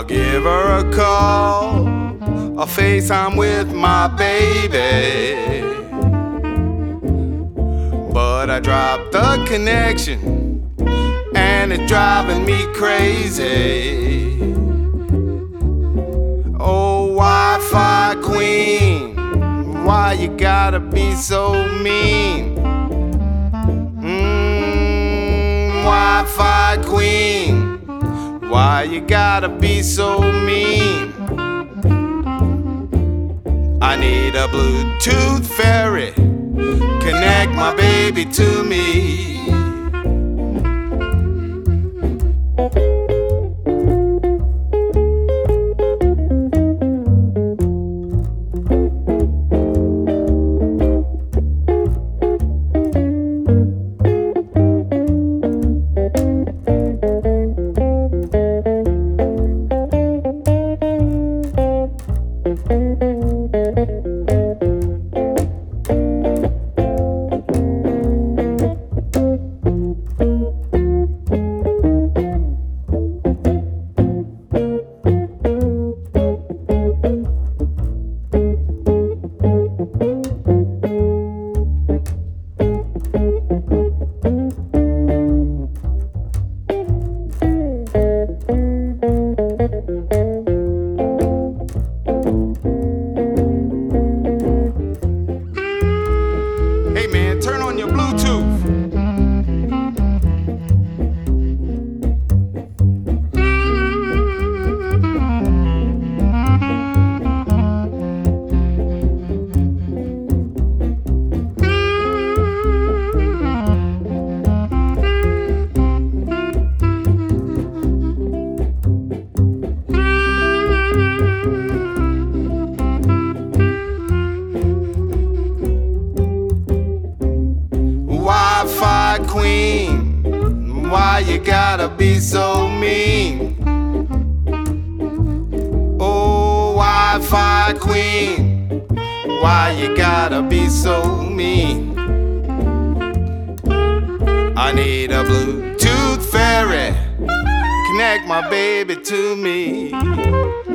give her a call, a FaceTime with my baby. But I dropped the connection, and it's driving me crazy. Oh, Wi-Fi queen, why you gotta be so mean? Wi-Fi queen, why you gotta be so mean? I need a Bluetooth fairy, connect my baby to me. Hey man, turn on your Bluetooth. Wi-Fi queen, why you gotta be so mean? Oh, Wi-Fi queen, why you gotta be so mean? I need a Bluetooth fairy, connect my baby to me.